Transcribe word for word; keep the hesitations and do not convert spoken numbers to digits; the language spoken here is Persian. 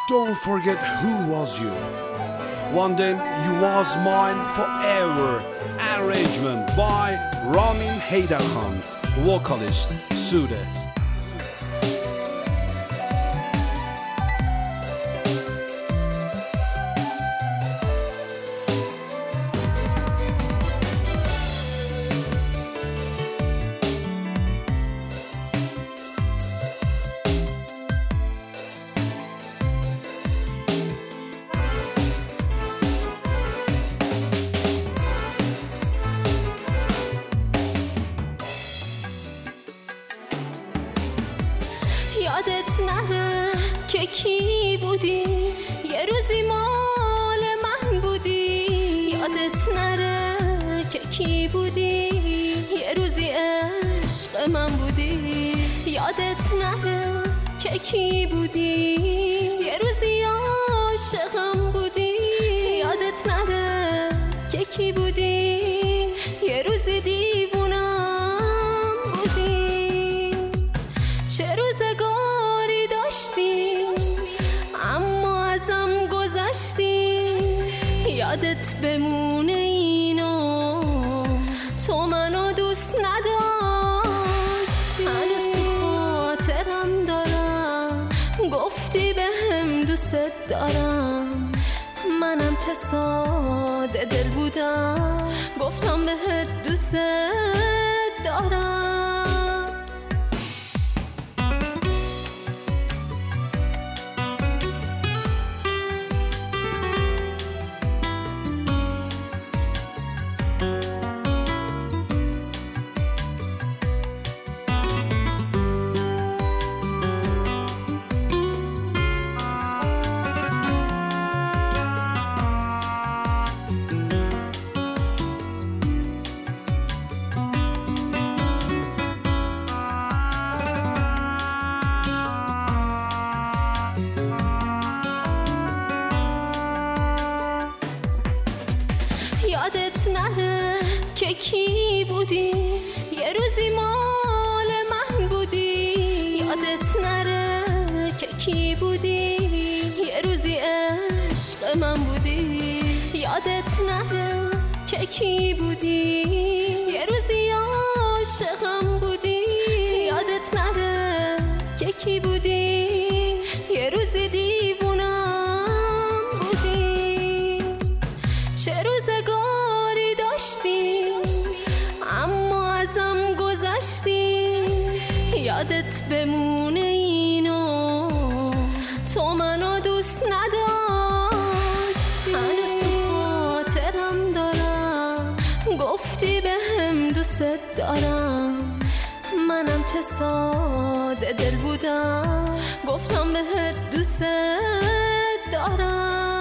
Don't forget who was you. One day you was mine forever. Arrangement by Ramin Haydarkhan, vocalist Sude. یادت نره که کی بودی، یه روزی مال من بودی. یادت نره که کی بودی، یه روزی عشق من بودی. یادت نره که کی بودی، یه روزی عاشقم بودی. یادت نره که کی بودی، یه روزی دیوونم بودی. چه روزگاری داشتی اما ازم گذشتی. یادت بمونه اینو، تو منو دوست نداشتی. هنوز تو خاطرم دارم گفتی بهم دوست دارم. منم چه ساده دل بودم، گفتم بهت دوست دارم. یادت نره که کی بودی، یه روزی مال من بودی. یادت نره که کی بودی، یه روزی عشق من بودی. یادت نره که کی بودی، یه روزی عاشقم بودی. یادت نره که کی بودی، یه روزی دیوونم بودی. چه روزگاری داشتی اما ازم گذشتی. یادت بمونه اینو، تو منو دوست نداشتی. هنوز تو خاطرم دارم گفتی بهم دوست دارم. منم چه ساده دل بودم، گفتم بهت دوست دارم.